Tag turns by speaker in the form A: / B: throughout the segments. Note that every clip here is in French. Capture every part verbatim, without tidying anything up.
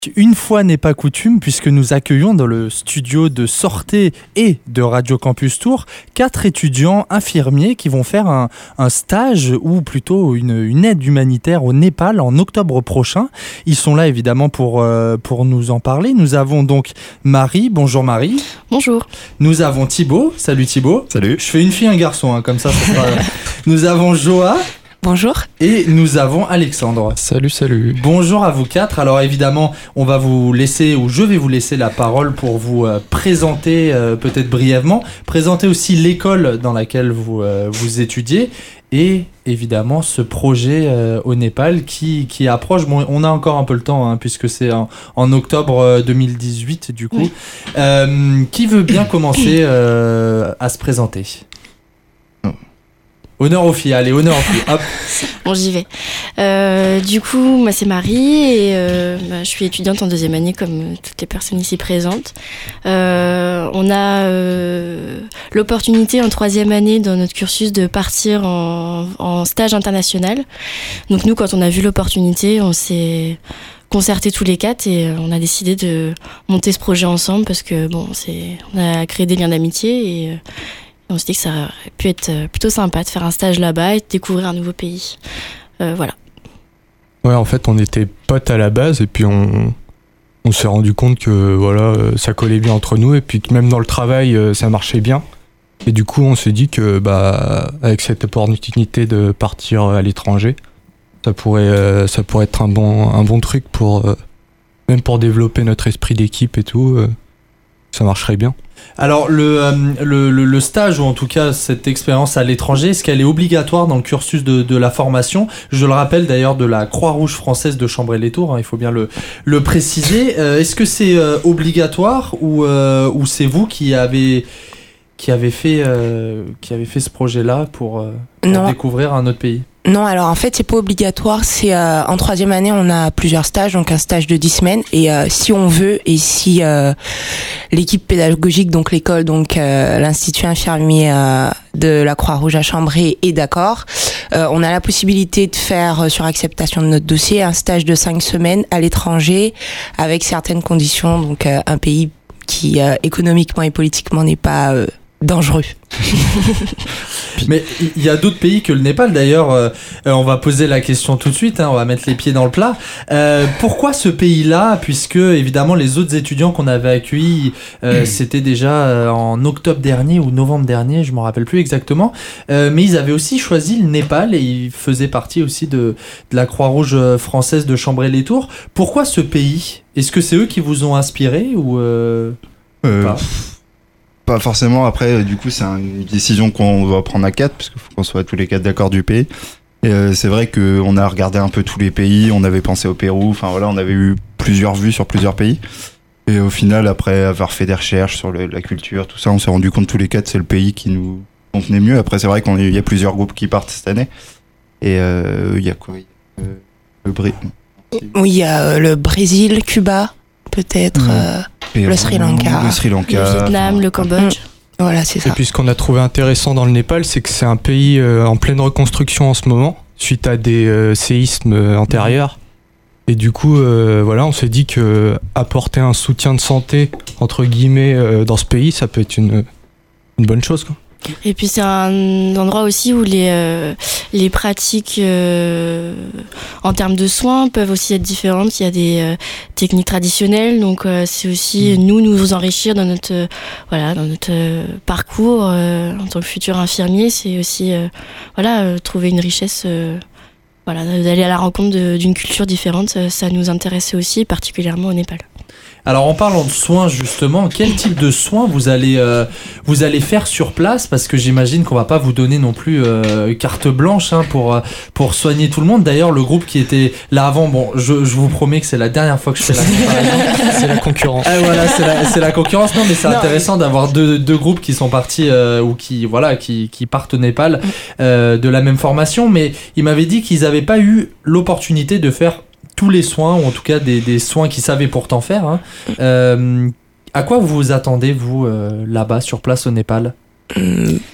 A: Une fois n'est pas coutume, puisque nous accueillons dans le studio de Sortez et de Radio Campus Tours quatre étudiants infirmiers qui vont faire un, un stage ou plutôt une, une aide humanitaire au Népal en octobre prochain. Ils sont là évidemment pour, euh, pour nous en parler. Nous avons donc Marie. Bonjour Marie.
B: Bonjour.
A: Nous avons Thibaut. Salut Thibaut.
C: Salut.
A: Je fais une fille, un garçon, hein, comme ça. ça sera... Nous avons Joa.
B: Bonjour.
A: Et nous avons Alexandre.
C: Salut, salut.
A: Bonjour à vous quatre. Alors évidemment, on va vous laisser, ou je vais vous laisser la parole pour vous euh, présenter euh, peut-être brièvement, présenter aussi l'école dans laquelle vous, euh, vous étudiez et évidemment ce projet euh, au Népal qui, qui approche. Bon, on a encore un peu le temps hein, puisque c'est en, en octobre deux mille dix-huit du coup. Oui. Euh, qui veut bien commencer euh, à se présenter ? Honneur aux filles, allez, honneur aux filles, hop.
B: Bon, j'y vais. Euh, du coup, moi, c'est Marie et euh, bah, je suis étudiante en deuxième année comme toutes les personnes ici présentes. Euh, on a euh, l'opportunité en troisième année dans notre cursus de partir en, en stage international. Donc nous, quand on a vu l'opportunité, on s'est concerté tous les quatre et on a décidé de monter ce projet ensemble parce que bon, c'est, on a créé des liens d'amitié et on se dit que ça aurait pu être plutôt sympa de faire un stage là-bas et de découvrir un nouveau pays. Euh, voilà.
C: Ouais, en fait, on était potes à la base et puis on, on s'est rendu compte que voilà, ça collait bien entre nous et puis que même dans le travail, ça marchait bien. Et du coup, on s'est dit que bah, avec cette opportunité de partir à l'étranger, ça pourrait, ça pourrait être un bon, un bon truc pour même pour développer notre esprit d'équipe et tout. Ça marcherait bien.
A: Alors le, euh, le, le, le stage ou en tout cas cette expérience à l'étranger, est-ce qu'elle est obligatoire dans le cursus de, de la formation ? Je le rappelle d'ailleurs de la Croix-Rouge française de Chambray-les-Tours, hein, il faut bien le, le préciser. Euh, est-ce que c'est euh, obligatoire ou, euh, ou c'est vous qui avez, qui avez, fait, euh, qui avez fait ce projet-là pour, euh, pour découvrir un autre pays ?
D: Non, alors en fait c'est pas obligatoire, c'est euh, en troisième année on a plusieurs stages, donc un stage de dix semaines et euh, si on veut et si euh, l'équipe pédagogique, donc l'école, donc euh, l'institut infirmier euh, de la Croix-Rouge à Chambray est d'accord, euh, on a la possibilité de faire euh, sur acceptation de notre dossier un stage de cinq semaines à l'étranger avec certaines conditions, donc euh, un pays qui euh, économiquement et politiquement n'est pas euh, dangereux.
A: Mais il y a d'autres pays que le Népal d'ailleurs, euh, on va poser la question tout de suite, hein, on va mettre les pieds dans le plat. Euh, pourquoi ce pays-là ? Puisque évidemment les autres étudiants qu'on avait accueillis, euh, c'était déjà euh, en octobre dernier ou novembre dernier, je ne me rappelle plus exactement, euh, mais ils avaient aussi choisi le Népal et ils faisaient partie aussi de, de la Croix-Rouge française de Chambray-les-Tours. Pourquoi ce pays ? Est-ce que c'est eux qui vous ont inspiré ou euh,
E: euh...
A: pas ?
E: Pas forcément, après du coup c'est une décision qu'on doit prendre à quatre parce qu'il faut qu'on soit tous les quatre d'accord du pays et euh, c'est vrai qu'on a regardé un peu tous les pays, on avait pensé au Pérou, enfin voilà, on avait eu plusieurs vues sur plusieurs pays et au final après avoir fait des recherches sur le, la culture, tout ça, on s'est rendu compte tous les quatre c'est le pays qui nous convenait mieux. Après c'est vrai qu'il y a plusieurs groupes qui partent cette année et euh, il y a quoi, euh, le Brésil.
D: Oui, il y a euh, le Brésil, Cuba peut-être, mmh. euh, Pérou, le Sri Lanka,
E: le Sri Lanka,
B: le Vietnam, le Cambodge.
D: Mmh. Voilà, c'est ça.
C: Et puis ce qu'on a trouvé intéressant dans le Népal, c'est que c'est un pays euh, en pleine reconstruction en ce moment, suite à des euh, séismes euh, antérieurs. Et du coup, euh, voilà, on s'est dit que apporter un soutien de santé entre guillemets euh, dans ce pays, ça peut être une une bonne chose, quoi.
B: Et puis c'est un endroit aussi où les euh, les pratiques euh, en termes de soins peuvent aussi être différentes. Il y a des euh, techniques traditionnelles, donc euh, c'est aussi mmh. nous nous enrichir dans notre euh, voilà dans notre euh, parcours euh, en tant que futur infirmier. C'est aussi euh, voilà euh, trouver une richesse. Euh, voilà, d'aller à la rencontre de, d'une culture différente, ça, ça nous intéressait aussi, particulièrement au Népal.
A: Alors en parlant de soins justement, quel type de soins vous allez euh, vous allez faire sur place ? Parce que j'imagine qu'on va pas vous donner non plus euh, carte blanche hein, pour euh, pour soigner tout le monde. D'ailleurs le groupe qui était là avant, bon je, je vous promets que c'est la dernière fois que je fais la comparaison.
C: C'est la concurrence.
A: Ah, voilà, c'est la, c'est la concurrence. Non mais c'est non, intéressant mais... d'avoir deux deux groupes qui sont partis euh, ou qui voilà qui qui partent au Népal euh, de la même formation. Mais ils m'avaient dit qu'ils avaient pas eu l'opportunité de faire tous les soins, ou en tout cas des, des soins qu'ils savaient pourtant faire. Hein. Euh, à quoi vous vous attendez, vous, euh, là-bas, sur place au Népal ?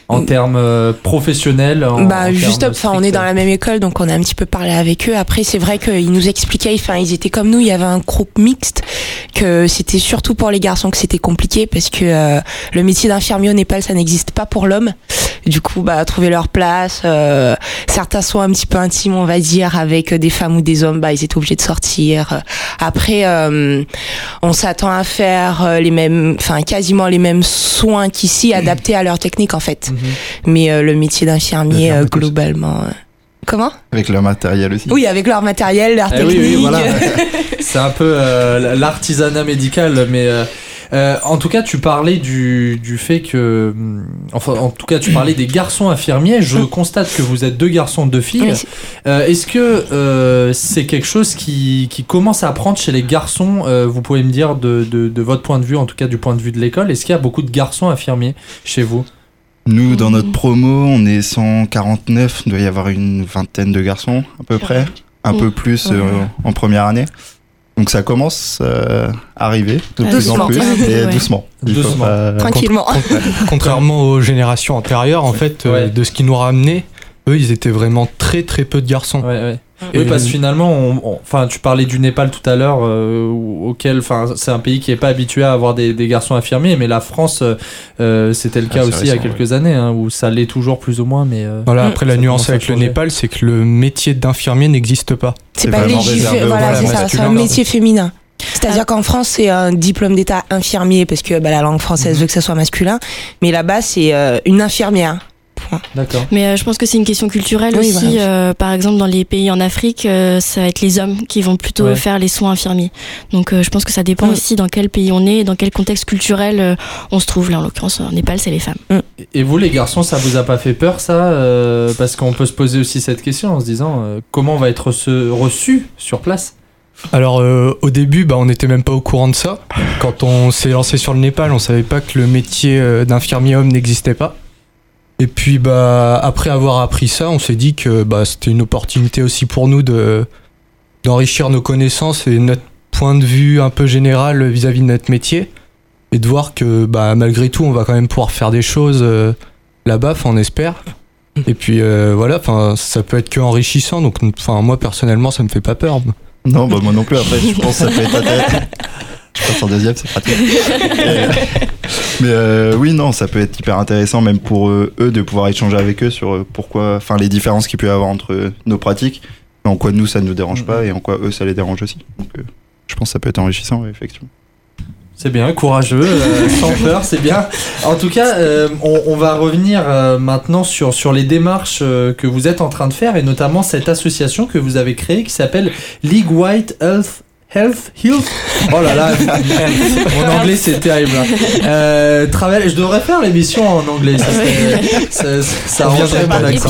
A: en termes euh, professionnels en,
D: Bah
A: en
D: juste,
A: termes
D: enfin on est dans la même école, donc on a un petit peu parlé avec eux. Après c'est vrai qu'ils nous expliquaient, enfin ils étaient comme nous, il y avait un groupe mixte, que c'était surtout pour les garçons que c'était compliqué parce que euh, le métier d'infirmier au Népal ça n'existe pas pour l'homme. Du coup bah trouver leur place, euh, certains sont un petit peu intimes on va dire avec des femmes ou des hommes, bah ils étaient obligés de sortir. Après euh, on s'attend à faire les mêmes, enfin quasiment les mêmes soins qu'ici, adaptés à leur technique en fait. Mm-hmm. Mais euh, le métier d'infirmier euh, globalement. Euh... Comment ?
E: Avec leur matériel aussi.
D: Oui, avec leur matériel, leur
A: eh
D: technique.
A: Oui, oui, voilà. C'est un peu euh, l'artisanat médical, mais euh, euh, en tout cas, tu parlais du, du fait que, enfin, en tout cas, tu parlais des garçons infirmiers. Je constate que vous êtes deux garçons, deux filles. Oui, euh, est-ce que euh, c'est quelque chose qui, qui commence à apprendre chez les garçons ? euh, Vous pouvez me dire de, de, de votre point de vue, en tout cas du point de vue de l'école, est-ce qu'il y a beaucoup de garçons infirmiers chez vous ?
E: Nous, dans notre promo, on est cent quarante-neuf, il doit y avoir une vingtaine de garçons à peu près, un peu plus euh, en première année. Donc ça commence euh, à arriver de ah, plus en plus, et ouais. doucement.
A: doucement.
D: Pas... Tranquillement.
C: Contrairement aux générations antérieures, en fait, ouais. euh, de ce qui nous ramenait, eux, ils étaient vraiment très très peu de garçons.
A: Ouais, ouais. Oui, parce que finalement, on, on, enfin, tu parlais du Népal tout à l'heure, euh, auquel, enfin, c'est un pays qui est pas habitué à avoir des, des garçons infirmiers, mais la France, euh, c'était le cas ah, aussi récent, il y a quelques ouais. années, hein, où ça l'est toujours plus ou moins, mais. Euh,
C: voilà. Après, la nuance avec le Népal, c'est que le métier d'infirmier n'existe pas.
D: C'est, c'est pas légiféré, voilà, c'est ça, c'est un métier féminin. C'est-à-dire ah. qu'en France, c'est un diplôme d'état infirmier parce que bah, la langue française mmh. veut que ça soit masculin, mais là-bas, c'est euh, une infirmière.
A: D'accord.
B: Mais euh, je pense que c'est une question culturelle oui, aussi. Voilà. Euh, par exemple, dans les pays en Afrique, euh, ça va être les hommes qui vont plutôt ouais. faire les soins infirmiers. Donc, euh, je pense que ça dépend mmh. aussi dans quel pays on est, dans quel contexte culturel euh, on se trouve. Là, en l'occurrence, en Népal, c'est les femmes. Mmh.
A: Et vous, les garçons, ça vous a pas fait peur, ça euh, parce qu'on peut se poser aussi cette question en se disant euh, comment on va être reçu, reçu sur place.
C: Alors euh, au début, bah, on n'était même pas au courant de ça. Quand on s'est lancé sur le Népal, on savait pas que le métier euh, d'infirmier homme n'existait pas. Et puis bah après avoir appris ça, on s'est dit que bah c'était une opportunité aussi pour nous de d'enrichir nos connaissances et notre point de vue un peu général vis-à-vis de notre métier et de voir que bah malgré tout, on va quand même pouvoir faire des choses euh, là-bas, enfin on espère. Et puis euh, voilà, enfin ça peut être que enrichissant. Donc enfin moi personnellement, ça me fait pas peur.
E: Non, bah moi non plus. Après, je pense que ça peut être ta tête. Je passe en deuxième, c'est pratique. euh, mais euh, oui, non, ça peut être hyper intéressant, même pour euh, eux, de pouvoir échanger avec eux sur euh, pourquoi, enfin, les différences qu'il peut y avoir entre euh, nos pratiques, mais en quoi nous ça ne nous dérange pas et en quoi eux ça les dérange aussi. Donc, euh, je pense que ça peut être enrichissant, ouais, effectivement.
A: C'est bien, courageux, euh, sans peur, c'est bien. En tout cas, euh, on, on va revenir euh, maintenant sur, sur les démarches euh, que vous êtes en train de faire et notamment cette association que vous avez créée qui s'appelle League White Health. Health, health. Oh là là, mon anglais c'est terrible. Euh, travail, je devrais faire l'émission en anglais. Ça, ça, ça, ça reviendrait mon accent.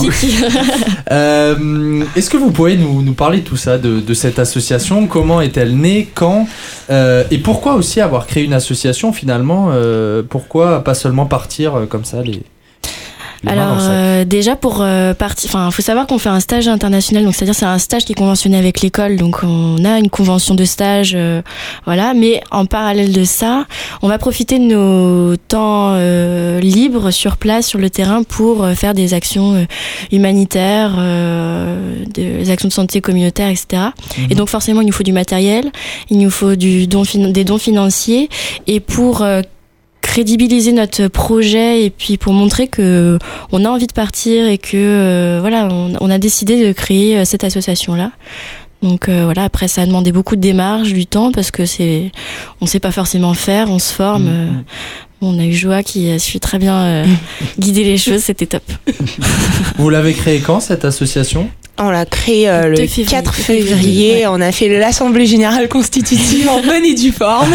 A: Euh, est-ce que vous pouvez nous, nous parler de tout ça, de, de cette association ? Comment est-elle née ? Quand ? euh, Et pourquoi aussi avoir créé une association finalement ? euh, Pourquoi pas seulement partir euh, comme ça les
B: Alors euh, déjà pour euh, partir, enfin faut savoir qu'on fait un stage international, donc c'est-à-dire c'est un stage qui est conventionné avec l'école, donc on a une convention de stage, euh, voilà. Mais en parallèle de ça, on va profiter de nos temps euh, libres sur place, sur le terrain, pour euh, faire des actions euh, humanitaires, euh, des actions de santé communautaire, et cetera. Mmh. Et donc forcément il nous faut du matériel, il nous faut du don, des dons financiers, et pour euh, crédibiliser notre projet et puis pour montrer que on a envie de partir et que euh, voilà on, on a décidé de créer euh, cette association là. Donc euh, voilà, après ça a demandé beaucoup de démarches, du temps, parce que c'est on sait pas forcément faire, on se forme. Mmh. Euh, on a eu Joa qui a su très bien euh, guider les choses, c'était top.
A: Vous l'avez créé quand cette association ?
D: On l'a créé euh, le février. quatre février, ouais. On a fait l'assemblée générale constitutive en bonne et due forme.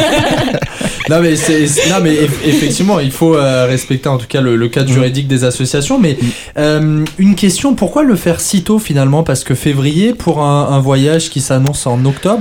A: Non mais, c'est, non mais effectivement il faut euh, respecter en tout cas le, le cadre juridique des associations, mais euh, une question, pourquoi le faire si tôt finalement ? Parce que février pour un, un voyage qui s'annonce en octobre,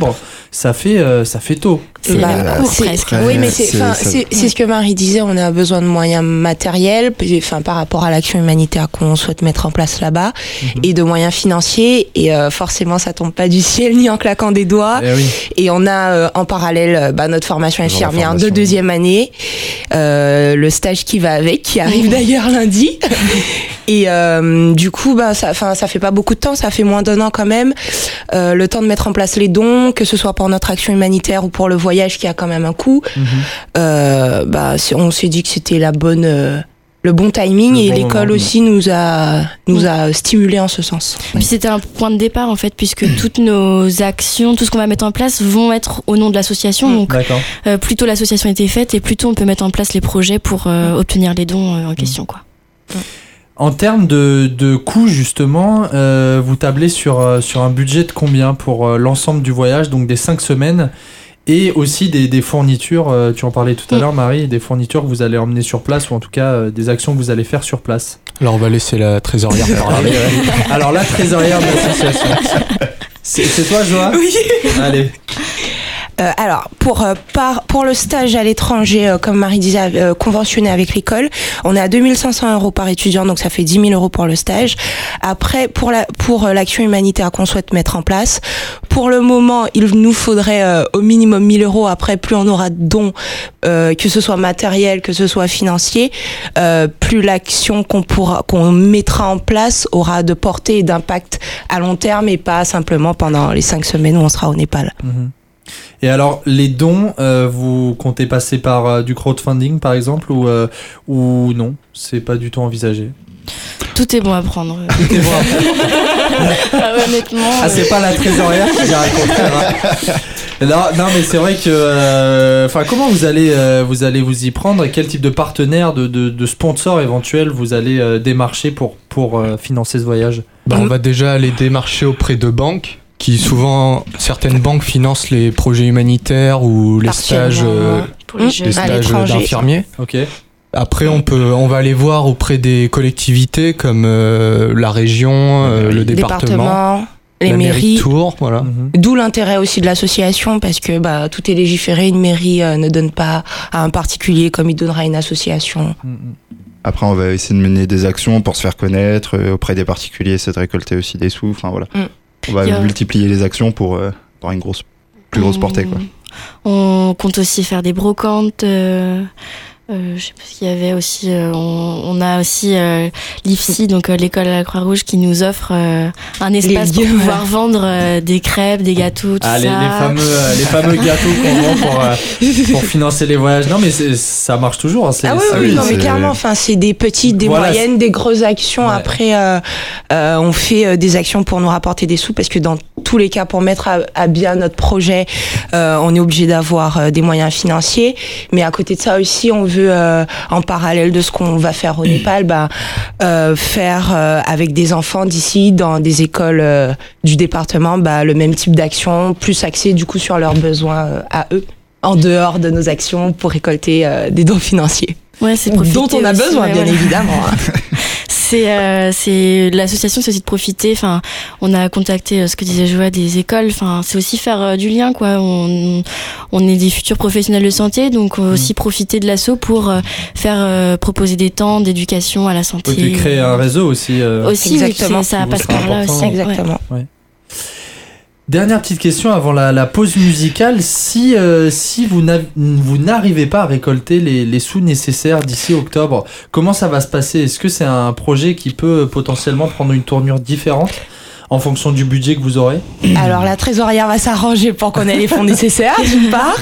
A: ça fait, euh, ça fait tôt.
B: C'est
D: Bah,
B: le cours
D: c'est-
B: presque.
D: Oui, mais c'est,
E: c'est-
D: enfin,
E: ça-
D: c'est, c'est ce que Marie disait, on a besoin de moyens matériels, enfin, par rapport à l'action humanitaire qu'on souhaite mettre en place là-bas,
A: Mhm.
D: et de moyens financiers, et euh, forcément, ça tombe pas du ciel ni en claquant des doigts.
A: Eh oui.
D: Et on a euh, en parallèle euh, bah, notre formation
E: Genre la
D: infirmière de
E: formation.
D: deuxième année, euh, le stage qui va avec, qui arrive d'ailleurs lundi. Et euh, du coup, bah, ça, enfin, ça fait pas beaucoup de temps, ça fait moins d'un an quand même. Euh, le temps de mettre en place les dons, que ce soit pour notre action humanitaire ou pour le voyage qui a quand même un coût.
A: Mhm.
D: Euh, bah, c'est- on s'est dit que c'était la bonne, euh, le bon timing
A: Le
D: et
A: bon
D: l'école
A: moment.
D: aussi nous a, nous a stimulé en ce sens.
B: Puis c'était un point de départ en fait, puisque toutes nos actions, tout ce qu'on va mettre en place vont être au nom de l'association. Donc
A: D'accord.
B: euh, plus tôt l'association était faite et plus tôt on peut mettre en place les projets pour euh, obtenir les dons euh, en question, quoi.
A: En termes de, de coûts, justement, euh, vous tablez sur, euh, sur un budget de combien pour euh, l'ensemble du voyage, donc des cinq semaines, et aussi des, des fournitures, euh, tu en parlais tout à l'heure, Marie, des fournitures que vous allez emmener sur place, ou en tout cas euh, des actions que vous allez faire sur place.
C: Alors on va laisser la trésorière parler.
A: Alors, la trésorière de l'association. C'est c'est toi, Joa ?
D: Oui.
A: Allez.
D: Euh, alors, pour, euh, par, pour le stage à l'étranger, euh, comme Marie disait, euh, conventionné avec l'école, on est à deux mille cinq cents euros par étudiant, donc ça fait dix mille euros pour le stage. Après, pour la, pour euh, l'action humanitaire qu'on souhaite mettre en place, pour le moment, il nous faudrait euh, au minimum mille euros. Après, plus on aura de dons, euh, que ce soit matériel, que ce soit financier, euh, plus l'action qu'on pourra, qu'on mettra en place aura de portée et d'impact à long terme et pas simplement pendant les cinq semaines où on sera au Népal.
A: Mhm. Et alors, les dons, euh, vous comptez passer par euh, du crowdfunding, par exemple, ou, euh, ou non ? C'est pas du tout envisagé.
B: Tout est bon à prendre.
A: Tout est bon.
B: Ah ouais, honnêtement.
A: Ah, c'est pas la trésorière qui dira le contraire. Hein. Non, non, mais c'est vrai que. Enfin, euh, comment vous allez, euh, vous allez vous y prendre et quel type de partenaire, de, de, de sponsor éventuel vous allez euh, démarcher pour, pour euh, financer ce voyage ?
C: Bah, on va déjà aller démarcher auprès de banques qui souvent, certaines banques financent les projets humanitaires ou les stages, euh,
B: Pour les
D: Mmh.
B: jeunes.
C: les
D: à
C: stages
D: l'étranger.
C: d'infirmiers.
A: Ok.
C: Après, on peut, on va aller voir auprès des collectivités comme euh, la région, euh, le département,
D: départements, les
C: la mairie
D: mairies.
C: de Tours, voilà.
A: Mhm.
D: D'où l'intérêt aussi de l'association parce que bah, tout est légiféré. Une mairie euh, ne donne pas à un particulier comme il donnera à une association.
A: Mhm.
E: Après, on va essayer de mener des actions pour se faire connaître euh, auprès des particuliers, essayer de récolter aussi des sous. Enfin voilà,
D: Mm.
E: on va
B: Il y a-
E: multiplier les actions pour euh, avoir une grosse, plus grosse portée quoi.
B: On compte aussi faire des brocantes. Euh, euh, je sais pas s'il y avait aussi. euh, on, on a aussi euh, l'I F C, donc euh, l'école à la Croix-Rouge, qui nous offre euh, un espace pour
D: lieux,
B: pouvoir vendre euh, des crêpes, des gâteaux, tout
A: Ah, les,
B: ça.
A: les fameux, euh, les fameux gâteaux qu'on vend pour, euh, pour financer les voyages. Non, mais c'est- ça marche toujours. Hein. C'est-
D: Ah oui,
A: c'est-
D: oui,
E: oui,
D: non, mais
E: c'est-
D: clairement, enfin, c'est des petites, des
A: Voilà,
D: moyennes, des grosses actions.
A: Ouais.
D: Après, euh, euh, on fait euh, des actions pour nous rapporter des sous parce que dans tous les cas, pour mettre à, à bien notre projet, euh, on est obligé d'avoir euh, des moyens financiers. Mais à côté de ça aussi, on veut, euh, en parallèle de ce qu'on va faire au Népal, bah, euh, faire euh, avec des enfants d'ici, dans des écoles euh, du département, bah, le même type d'action, plus axé du coup sur leurs besoins euh, à eux, en dehors de nos actions pour récolter euh, des dons financiers.
B: Ouais, c'est profiter
D: Dont on a
B: aussi,
D: besoin,
B: ouais,
D: bien
B: ouais.
D: évidemment. hein.
B: C'est euh, c'est l'association, c'est aussi de profiter. Enfin, on a contacté euh, ce que disait Joa des écoles. Enfin, c'est aussi faire euh, du lien, quoi. On on est des futurs professionnels de santé, donc on va aussi profiter de l'asso pour euh, faire euh, proposer des temps d'éducation à la santé.
A: Faut que tu crées un réseau aussi. euh.
B: Aussi, oui,
D: Exactement.
B: c'est- ça
A: Qui
B: passe
A: vous
B: par
A: sera
B: là
A: important.
B: aussi. ouais.
D: Exactement.
A: Dernière petite question avant la, la pause musicale. Si, euh, si vous n'av- vous n'arrivez pas à récolter les, les sous nécessaires d'ici octobre, comment ça va se passer ? Est-ce que c'est un projet qui peut potentiellement prendre une tournure différente en fonction du budget que vous aurez ?
D: Alors la trésorière va s'arranger pour qu'on ait les fonds nécessaires, d'une part.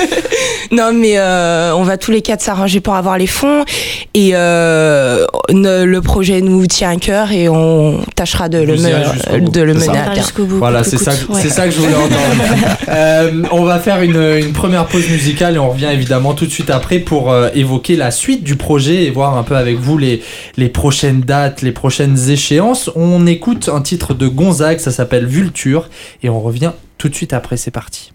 D: Non, mais euh, on va tous les quatre s'arranger pour avoir les fonds. Et euh, ne- le projet nous tient à cœur et on tâchera de le,
A: Vous irez
D: me-
A: jusqu'au bout.
D: de le
A: C'est ça.
D: mener
B: On
D: à
B: va
D: terme.
B: jusqu'au bout.
A: Voilà,
B: coûte
A: c'est
B: que
A: ça,
B: coûte,
A: que-
B: ouais.
A: c'est ça que je voulais entendre. Euh, on va faire une, une première pause musicale et on revient évidemment tout de suite après pour euh, évoquer la suite du projet et voir un peu avec vous les, les prochaines dates, les prochaines échéances. On écoute un titre de Gonzague, ça s'appelle Vulture et on revient tout de suite après, c'est parti.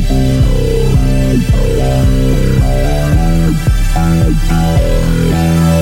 F: We'll be right back.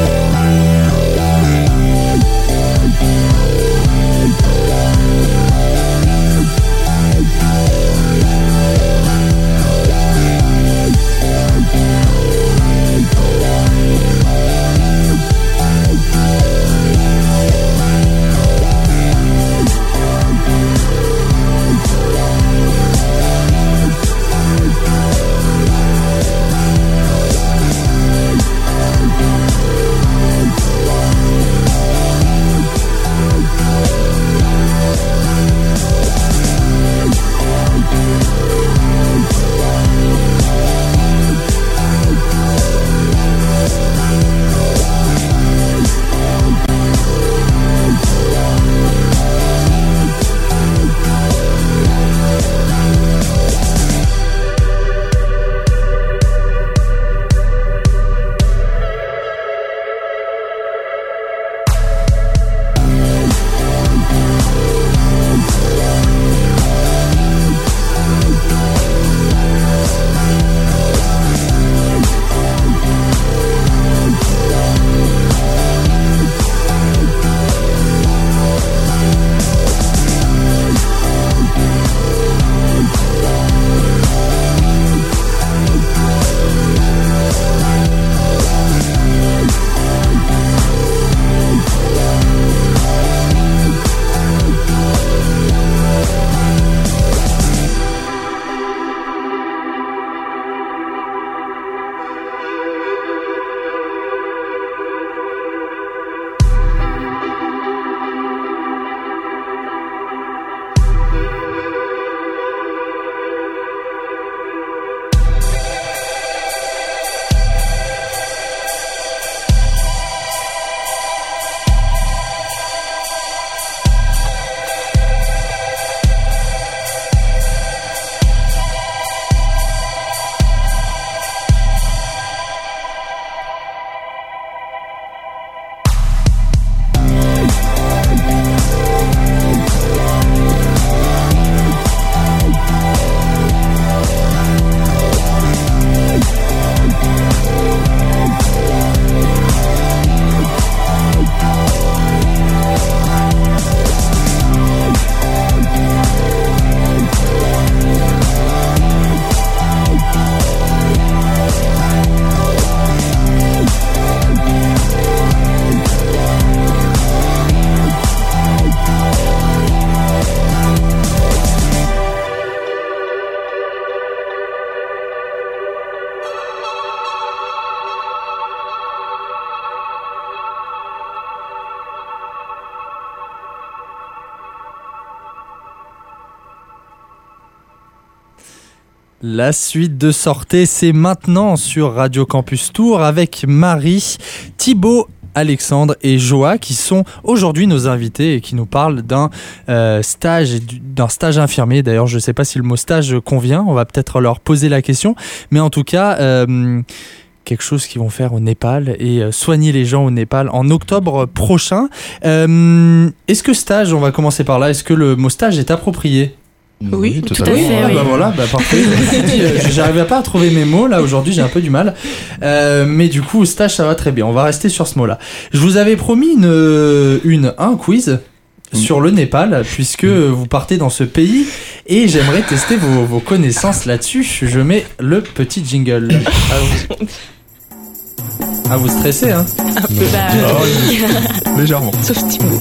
A: La suite de Sortez, c'est maintenant sur Radio Campus Tours avec Marie, Thibaut, Alexandre et Joa qui sont aujourd'hui nos invités et qui nous parlent d'un euh, stage, d'un stage infirmier. D'ailleurs, je ne sais pas si le mot stage convient, on va peut-être leur poser la question, mais en tout cas, euh, quelque chose qu'ils vont faire au Népal et euh, soigner les gens au Népal en octobre prochain. Euh, est-ce que stage, on va commencer par là, est-ce que le mot stage est approprié ?
D: Oui,
B: tout à fait.
A: Ah,
B: oui.
A: bah voilà, bah parfait. J'arrivais pas à trouver mes mots là aujourd'hui, j'ai un peu du mal. Euh, mais du coup, stage, ça va très bien. On va rester sur ce mot-là. Je vous avais promis une, une un quiz sur le Népal puisque vous partez dans ce pays et j'aimerais tester vos, vos connaissances là-dessus. Je mets le petit jingle. Ah, vous, ah, vous stressez, hein ?
B: Bah, oui.
E: Légèrement.
D: Sauf Thibaut.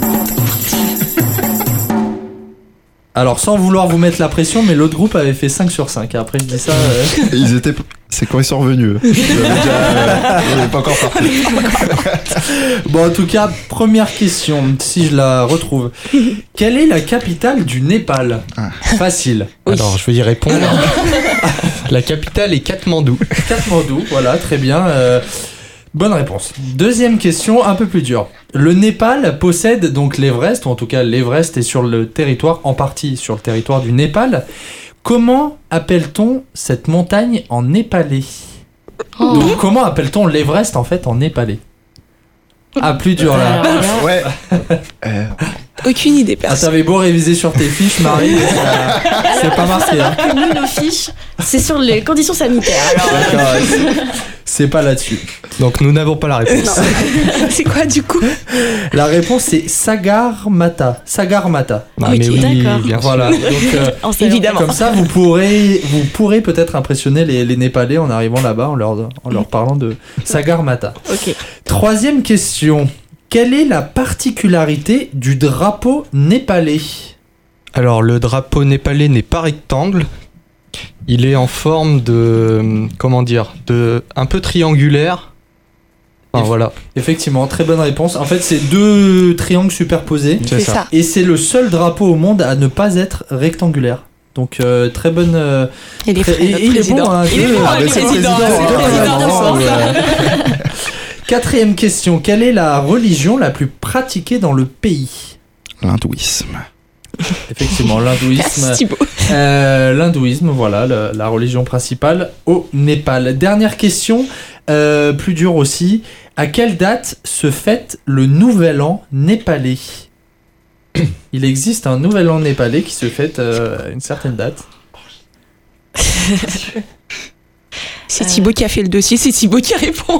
A: Alors, sans vouloir vous mettre la pression, mais l'autre groupe avait fait cinq sur cinq. Après, je dis ça. Euh...
E: Ils étaient. C'est quand ils sont revenus. Eux. Ils avaient déjà. Euh, ils n'étaient pas encore partis.
A: Bon, en tout cas, première question, si je la retrouve. Quelle est la capitale du Népal ? Facile.
C: Oui. Alors, je vais y répondre. La capitale est Katmandou.
A: Katmandou, voilà, très bien. Euh, bonne réponse. Deuxième question, un peu plus dure. Le Népal possède donc l'Everest, ou en tout cas l'Everest est sur le territoire, en partie sur le territoire du Népal. Comment appelle-t-on cette montagne en népalais ?
B: Oh.
A: Donc, comment appelle-t-on l'Everest en fait en népalais ? Ah, plus dur là.
E: Ouais. Euh,
D: Aucune idée,
A: Ah,
D: personne.
A: t'avais beau réviser sur tes fiches, Marie, ça- c'est pas marqué. Hein.
B: Nous, nos fiches, c'est sur les conditions sanitaires. Alors,
A: D'accord, ouais, c'est- c'est pas là-dessus.
C: Donc nous n'avons pas la réponse.
D: C'est quoi du coup?
A: La réponse c'est Sagarmatha. Sagarmatha.
C: Ah,
B: Ok,
C: mais oui,
B: d'accord.
C: bien sûr.
A: Voilà. Donc, euh,
B: en salon.
D: Évidemment.
A: comme ça, vous pourrez, vous pourrez peut-être impressionner les, les Népalais en arrivant là-bas, en leur, en leur parlant de Sagarmatha.
B: Ok.
A: Troisième question. Quelle est la particularité du drapeau népalais ?
C: Alors le drapeau népalais n'est pas rectangle. Il est en forme de, comment dire, de un peu triangulaire. Enfin,
A: Eff-
C: voilà.
A: Effectivement, très bonne réponse. En fait, c'est deux triangles superposés.
C: C'est
D: C'est
C: ça.
D: ça.
A: Et c'est le seul drapeau au monde à ne pas être rectangulaire. Donc euh, très bonne. euh,
D: Il est
A: très-
D: frais,
A: et-
D: notre
A: et il est
D: président.
A: bon, hein,
D: Il est
A: je-
D: bon,
A: ah,
D: le
A: mais c'est le
D: président,
A: président,
D: c'est le
A: hein,
D: président
A: vraiment,
D: de France.
A: euh. Quatrième question. Quelle est la religion la plus pratiquée dans le pays ?
E: L'hindouisme.
A: Effectivement, l'hindouisme.
D: Merci Thibaut.
A: Euh, l'hindouisme, voilà, le- la religion principale au Népal. Dernière question, euh, plus dure aussi. À quelle date se fête le Nouvel An népalais ? Il existe un Nouvel An népalais qui se fête euh, à une certaine date.
D: C'est Thibaut qui a fait le dossier, c'est Thibaut qui répond.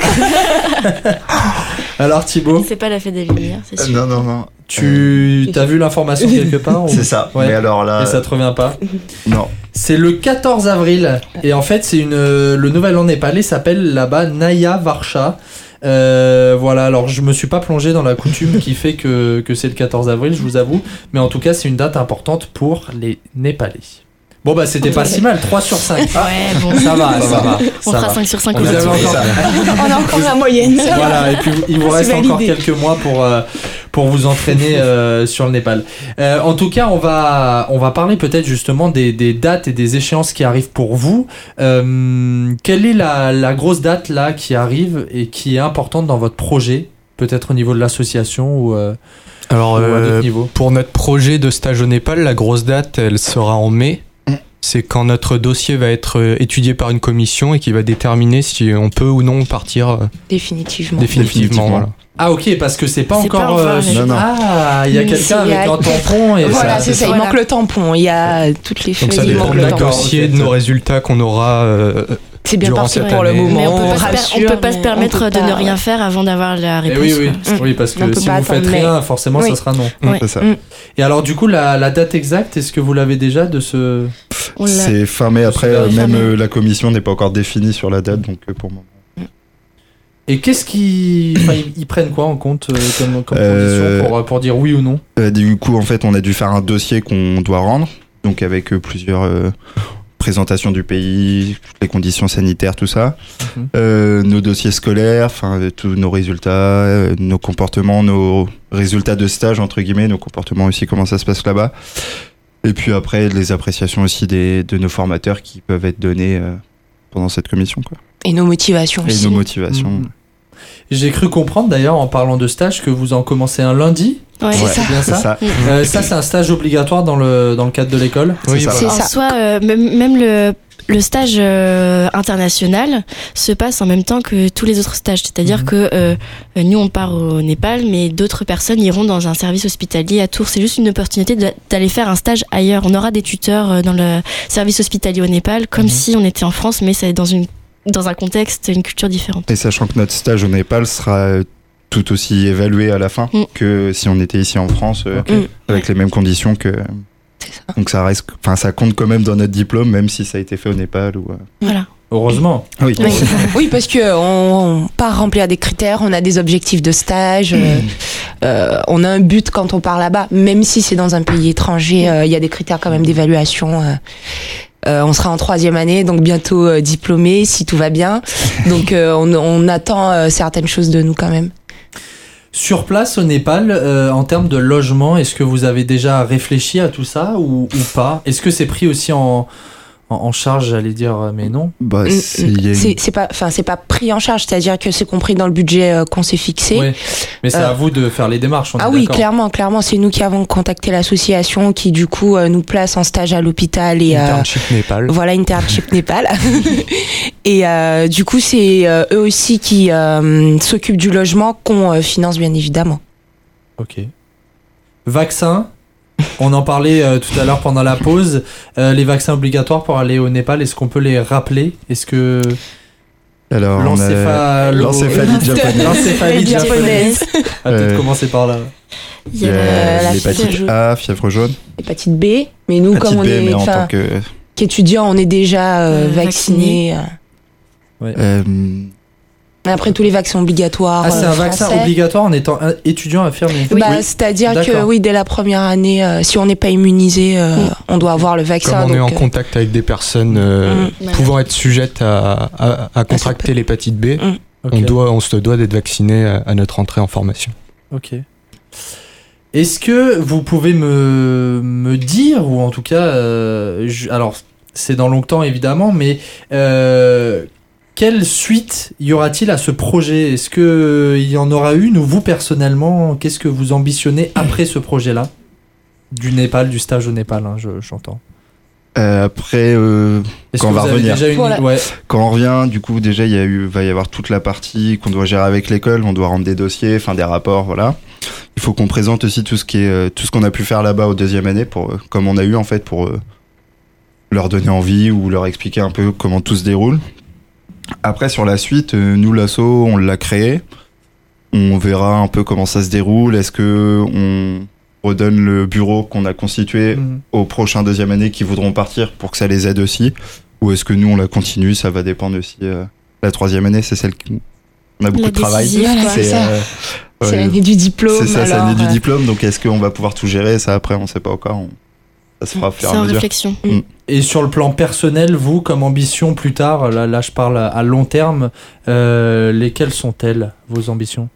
A: Alors Thibaut,
B: C'est pas la fête des Lumières, c'est
E: Euh,
B: sûr.
E: non, non, non.
A: tu as vu l'information quelque part ou-
E: C'est ça.
A: Ouais.
E: Mais alors là.
A: Et ça te revient pas ?
E: Non.
A: C'est le quatorze avril et en fait c'est une le nouvel an népalais s'appelle là-bas Naya Varsha. Euh, voilà, alors je me suis pas plongé dans la coutume qui fait que, que c'est le quatorze avril, je vous avoue, mais en tout cas c'est une date importante pour les Népalais. Bon bah c'était pas si mal, trois sur cinq. Ah,
B: Ouais, bon.
A: ça va, ça va.
B: On
A: ça
B: fera
A: va.
B: cinq sur cinq
A: Vous avez
B: aujourd'hui.
A: encore-
D: On a encore la moyenne.
A: Voilà, et puis il vous
D: C'est
A: reste encore
D: validé.
A: quelques mois pour, euh, pour vous entraîner euh, sur le Népal. Euh, en tout cas, on va, on va parler peut-être justement des, des dates et des échéances qui arrivent pour vous. Euh, quelle est la, la grosse date là qui arrive et qui est importante dans votre projet, peut-être au niveau de l'association ou, euh,
C: Alors
A: ou à
C: euh,
A: d'autres niveaux?
C: pour notre projet de stage au Népal, la grosse date, elle sera en mai. C'est quand notre dossier va être euh, étudié par une commission et qui va déterminer si on peut ou non partir euh,
D: Définitivement.
C: définitivement.
E: Définitivement.
C: Voilà.
A: Ah ok, parce que c'est pas
B: C'est
A: encore...
B: pas encore
A: euh,
B: réglé.
E: Non, non.
A: Ah, il y a
D: Mais
A: quelqu'un
D: c'est-
A: avec
D: il y a-
A: un tampon et
D: Voilà,
A: ça...
D: c'est ça, il
B: Voilà.
D: manque le tampon. Il y a toutes les
C: Donc
D: feuilles,
C: ça
D: il
C: dépend
D: manque
C: de
D: le
C: la
D: tampon.
C: dossier,
A: ok,
C: de nos
A: top.
C: résultats qu'on aura. euh,
D: C'est bien
C: durant
D: parti
C: cette
D: pour le
C: année.
D: moment.
B: Mais on peut pas, se per-
D: rassure,
B: on peut pas se
D: mais
B: permettre
D: on peut
B: de ne
D: pas-
B: rien faire avant d'avoir la
A: Eh
B: réponse.
A: oui, oui,
B: quoi.
A: oui, parce que
D: On peut
A: si
D: pas
A: vous faites
D: attendre, mais-
A: rien, forcément ça
D: Oui.
A: sera non.
B: Ouais.
E: C'est ça.
D: Mm.
A: Et alors du coup, la, la date exacte, est-ce que vous l'avez déjà de ce...
B: On l'a-
E: C'est fin mai. Après,
A: C'est
E: euh,
B: fin
E: même
B: mai.
E: euh, la commission n'est pas encore définie sur la date, donc euh, pour le moment.
A: Et qu'est-ce qui... Enfin, ils, ils prennent quoi en compte euh, comme, comme
E: Euh,
A: condition pour, pour dire oui ou non ?
E: Euh, du coup, en fait, on a dû faire un dossier qu'on doit rendre, donc avec euh, plusieurs euh, présentations du pays, les conditions sanitaires, tout ça,
A: Mhm.
E: Euh, nos dossiers scolaires, enfin euh, tous nos résultats, euh, nos comportements, nos résultats de stage entre guillemets, nos comportements aussi, comment ça se passe là-bas. Et puis après, les appréciations aussi des, de nos formateurs qui peuvent être données euh, pendant cette commission, quoi.
D: Et nos motivations
E: Et
D: aussi.
E: nos motivations.
A: Mmh. J'ai cru comprendre d'ailleurs en parlant de stage que vous en commencez un lundi.
B: Ouais,
E: Ouais,
B: c'est ça.
A: C'est bien ça.
E: c'est ça.
A: Euh, ça, c'est un stage obligatoire dans le, dans le cadre de l'école.
C: Oui,
E: C'est ça.
D: C'est
B: En
D: ça.
B: soi, euh, même, même le, le stage euh, international se passe en même temps que tous les autres stages. C'est-à-dire
A: Mhm.
B: que euh, nous, on part au Népal, mais d'autres personnes iront dans un service hospitalier à Tours. C'est juste une opportunité de- d'aller faire un stage ailleurs. On aura des tuteurs euh, dans le service hospitalier au Népal, comme
A: Mhm.
B: si on était en France, mais c'est dans, une, dans un contexte, une culture différente.
E: Et sachant que notre stage au Népal sera euh, tout aussi évalué à la fin
B: Mm.
E: que si on était ici en France euh,
A: Ok.
D: Mm.
E: avec les mêmes conditions que.
D: C'est ça.
E: Donc ça reste, enfin ça compte quand même dans notre diplôme, même si ça a été fait au Népal ou. euh,
B: Voilà.
A: Heureusement.
E: Oui.
B: Oui.
D: Oui, parce que on, on part remplir des critères, on a des objectifs de stage, euh, euh, on a un but quand on part là-bas, même si c'est dans un pays étranger, euh, il y a des critères quand même d'évaluation. euh. Euh, on sera en troisième année, donc bientôt euh, diplômé, si tout va bien. Donc euh, on, on attend euh, certaines choses de nous quand même.
A: Sur place au Népal, euh, en termes de logement, est-ce que vous avez déjà réfléchi à tout ça ou, ou pas? Est-ce que c'est pris aussi en, en, en charge, j'allais dire, mais non?
E: Bah,
D: Mm,
E: c'est- il y a une-
D: C'est c'est pas, enfin c'est pas pris en charge, c'est-à-dire que c'est compris dans le budget euh, qu'on s'est fixé.
A: Ouais. Mais c'est
D: Euh,
A: à vous de faire les démarches, on
D: Ah
A: est
D: oui,
A: d'accord.
D: clairement, clairement, c'est nous qui avons contacté l'association qui du coup euh, nous place en stage à l'hôpital et euh,
C: Internship Népal.
D: voilà internship Népal. Et euh, du coup, c'est euh, eux aussi qui euh, s'occupent du logement qu'on euh, finance bien évidemment.
A: Ok. Vaccins. On en parlait euh, tout à l'heure pendant la pause. Euh, les vaccins obligatoires pour aller au Népal, est-ce qu'on peut les rappeler? Est-ce que
E: Alors, on a-
A: l'encéphalo-
E: l'encéphalite japonaise.
A: L'encéphalite japonaise.
D: Japonaise.
A: On va peut-être
E: Euh,
A: commencer par là.
B: Il
E: Il y
B: y a
E: a
D: la
E: l'hépatite
D: fièvre
E: A, fièvre jaune,
D: Hépatite B, mais nous comme
E: hépatite
D: on
E: B,
D: est
E: mais en
D: enfin,
E: tant que.
D: qu'étudiants, on est déjà euh,
B: Euh,
D: vaccinés.
E: euh,
D: Après tous les vaccins obligatoires.
A: Ah, c'est
D: euh,
A: un vaccin
D: français.
A: obligatoire en étant un étudiant affirmé.
D: Bah,
A: Oui.
D: c'est-à-dire que
A: D'accord.
D: oui, dès la première année, euh, si on n'est pas immunisé, euh,
B: Mm.
D: on doit avoir le vaccin.
C: Comme on est en
D: donc, euh,
C: contact avec des personnes euh,
D: Mm.
C: pouvant être sujettes à, à, à contracter l'hépatite B,
A: Ok.
C: on, doit, on se doit d'être vacciné à, à notre entrée en formation.
A: Ok. Est-ce que vous pouvez me, me dire, ou en tout cas, euh, je- alors c'est dans longtemps évidemment, mais euh, quelle suite y aura-t-il à ce projet? Est-ce qu'il y en aura une, ou vous personnellement, qu'est-ce que vous ambitionnez après ce projet-là? Du Népal, du stage au Népal, hein, je- j'entends.
E: euh, après, euh,
A: Est-ce
E: Quand
A: que
E: on va
A: vous avez
E: revenir.
A: déjà une...
D: Voilà.
A: Ouais.
E: quand on revient, du coup, déjà, il y a eu, va y avoir toute la partie qu'on doit gérer avec l'école. On doit rendre des dossiers, enfin des rapports, voilà. Il faut qu'on présente aussi tout ce qui est, euh, tout ce qu'on a pu faire là-bas aux deuxième année, pour, euh, comme on a eu en fait, pour euh, leur donner envie ou leur expliquer un peu comment tout se déroule. Après, sur la suite, euh, nous, l'asso, on l'a créé. On verra un peu comment ça se déroule. Est-ce que on redonne le bureau qu'on a constitué
A: Mhm.
E: aux prochains deuxième année qui voudront partir pour que ça les aide aussi, ou est-ce que nous on la continue? Ça va dépendre aussi. euh, la troisième année, c'est celle qui on a beaucoup
B: La
E: de travail.
B: décisive,
D: Voilà,
B: quoi.
D: c'est ça.
E: euh,
D: c'est
E: ouais,
D: l'année du diplôme.
E: c'est ça, c'est
D: alors,
E: l'année du
D: euh,
E: diplôme. Donc est-ce qu'on va pouvoir tout gérer? Ça après, on sait pas encore. on- Ça se fera au
B: C'est
E: fur et à
B: en
E: mesure.
B: réflexion.
A: Et sur le plan personnel, vous, comme ambition plus tard, là, là je parle à, à long terme, euh, lesquelles sont-elles, vos ambitions?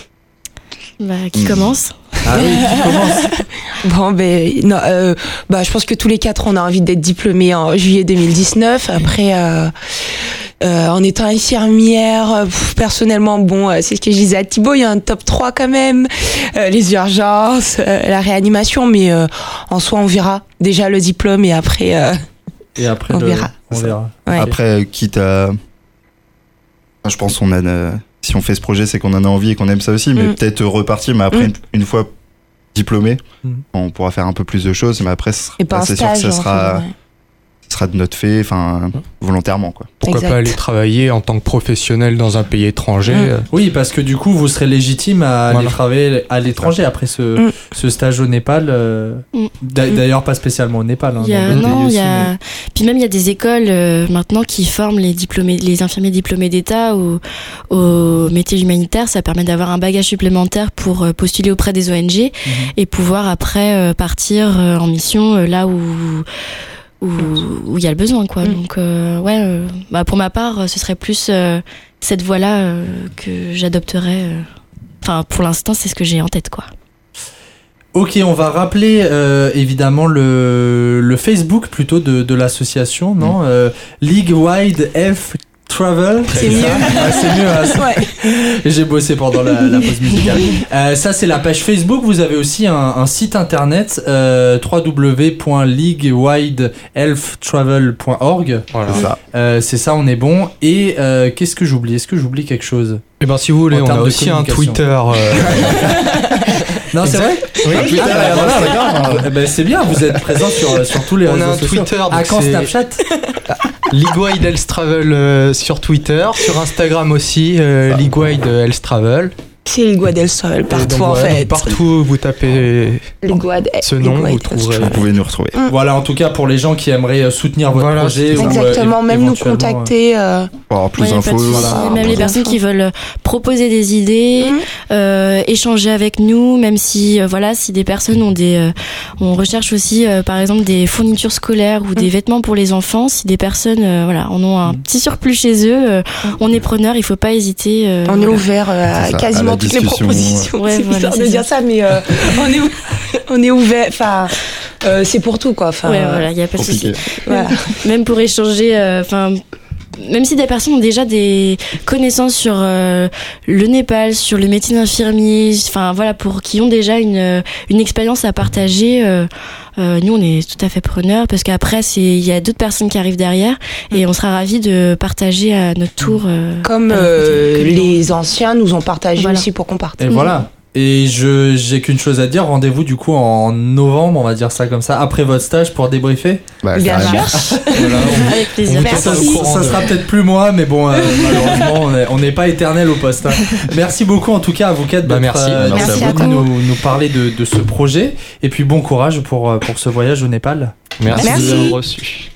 B: Bah, qui
E: Mm.
B: commence?
A: Ah oui, qui commence?
D: Bon, ben, non, euh, bah, je pense que tous les quatre, on a envie d'être diplômés en juillet deux mille dix-neuf. Après, euh, euh, en étant infirmière, euh, pff, personnellement, bon, euh, c'est ce que je disais à Thibaut, il y a un top trois quand même. Euh, les urgences, euh, la réanimation, mais euh, en soi, on verra déjà le diplôme et après, euh,
A: Et après,
D: On
A: le-
D: verra.
A: On verra.
D: Ouais.
E: Après, euh, quitte à. Enfin, je pense qu'on a. euh, Si on fait ce projet, c'est qu'on en a envie et qu'on aime ça aussi, mais
D: Mm.
E: peut-être repartir. Mais après,
D: Mm.
E: une, une fois diplômé,
A: Mm.
E: on pourra faire un peu plus de choses. Mais après, ce sera-
D: et pas
E: là,
D: un
E: c'est sûr que
D: stage.
E: ça
D: en
E: sera,
D: fait, ouais.
E: ce sera de notre fait, enfin, volontairement, quoi.
C: Pourquoi
D: Exact.
C: pas aller travailler en tant que professionnel dans un pays étranger?
D: Mm.
C: euh,
A: Oui, parce que du coup, vous serez légitime à aller
C: Voilà.
A: travailler à l'étranger après ce,
D: Mm.
A: ce stage au Népal. euh,
B: Mm.
A: d'a- D'ailleurs, pas spécialement au Népal. hein,
B: Il y a,
A: dans d'autres
B: non,
A: pays
B: il y
A: aussi,
B: a. Puis même, il y a des écoles euh, maintenant qui forment les diplômés, les infirmiers diplômés d'État au, au métier humanitaire. Ça permet d'avoir un bagage supplémentaire pour euh, postuler auprès des O N G
A: Mhm.
B: et pouvoir après euh, partir euh, en mission euh, là où où où il y a le besoin, quoi.
D: Mm.
B: Donc euh, ouais, euh, bah pour ma part, euh, ce serait plus euh, cette voie-là euh, que j'adopterais. euh. Enfin, pour l'instant, c'est ce que j'ai en tête, quoi.
A: Ok, on va rappeler euh, évidemment le, le Facebook plutôt de, de l'association, non? euh, League Wide Health Travel.
D: C'est mieux.
A: Ah, c'est mieux. Hein, c'est...
D: Ouais.
A: J'ai bossé pendant la, la pause musicale. Euh, ça, c'est la page Facebook. Vous avez aussi un, un site internet euh, w w w point league wide health travel point org.
C: Voilà.
E: C'est ça.
A: Euh, c'est ça, on est bon. Et euh, qu'est-ce que j'oublie? Est-ce que j'oublie quelque chose?
C: Et ben si vous voulez,
A: En
C: on a
A: termes de
C: aussi un
A: communication.
C: Twitter. euh,
A: Non, c'est vrai?
C: Oui.
A: Ah,
E: Twitter,
A: bah,
E: d'accord,
A: voilà.
E: d'accord.
A: Eh ben, c'est bien, vous êtes présent sur, sur tous les
C: On a
A: réseaux
C: un
A: sociaux.
C: Twitter,
A: Ah,
C: donc
A: quand
C: c'est-
A: Snapchat?
C: League Wide Health Travel euh, sur Twitter, sur Instagram aussi, euh, League Wide Health Travel.
D: C'est League Wide Health Travel
C: Et
D: partout
C: donc,
D: en
C: voilà,
D: fait.
C: Partout où vous tapez
D: League Wide,
C: ce
D: League
C: nom,
D: Wide
C: vous
D: Health
C: trouverez.
D: Travel.
E: Vous pouvez nous retrouver.
A: Voilà, en tout cas, pour les gens qui aimeraient soutenir votre
C: Voilà,
A: projet.
C: c'est
A: ou, euh,
D: Exactement,
A: é-
D: même nous
A: éventuellement,
D: contacter. euh,
E: Pour avoir plus
B: Ouais, y a
E: d'infos.
B: pas de souci.
E: voilà.
B: Même les
D: plus
B: personnes
D: d'infos.
B: qui veulent euh, proposer des idées,
D: Mhm.
B: euh, échanger avec nous, même si euh, voilà, si des personnes ont des, euh, on recherche aussi euh, par exemple des fournitures scolaires ou des vêtements pour les enfants. Si des personnes euh, voilà, en ont un petit surplus chez eux, euh, on est preneur. Il faut pas hésiter. euh,
D: On est
B: voilà.
D: ouvert euh, à
E: C'est ça, à
D: quasiment
E: la
D: toutes les
E: discussion,
D: propositions.
B: ouais.
D: c'est
B: Ouais, voilà,
D: bizarre
B: c'est
D: de
B: ça.
D: dire ça, mais euh, on est ou- on est ouvert. Enfin, euh, c'est pour tout quoi. Enfin,
B: Ouais, voilà, il y a pas de souci.
E: Compliqué.
D: voilà.
B: Même pour échanger, enfin. Même si des personnes ont déjà des connaissances sur euh, le Népal, sur le métier d'infirmier, enfin voilà, pour qui ont déjà une une expérience à partager, euh, euh, nous on est tout à fait preneurs parce qu'après c'est il y a d'autres personnes qui arrivent derrière et on sera ravis de partager à notre tour. euh,
D: Comme
B: à leur
D: euh,
B: côté.
D: les anciens nous ont partagé
B: Voilà.
D: aussi pour qu'on parte.
A: Et voilà. Et je j'ai qu'une chose à dire, rendez-vous du coup en novembre, on va dire ça comme ça, après votre stage pour débriefer.
E: Bah,
D: Bien
E: carrément.
D: sûr.
A: Voilà, on-
B: Avec plaisir.
A: on-
D: Merci.
A: ça, ça sera peut-être plus moi, mais bon, euh, malheureusement, on est- on n'est pas éternel au poste. hein. Merci beaucoup en tout cas à vous quatre
C: Bah,
A: d'être
C: merci.
A: euh,
E: Merci
A: d'être
D: à
A: venus
D: vous.
A: nous, nous parler de, de ce projet. Et puis bon courage pour, euh, pour ce voyage au Népal.
C: Merci,
D: Merci.
C: de nous avoir reçus.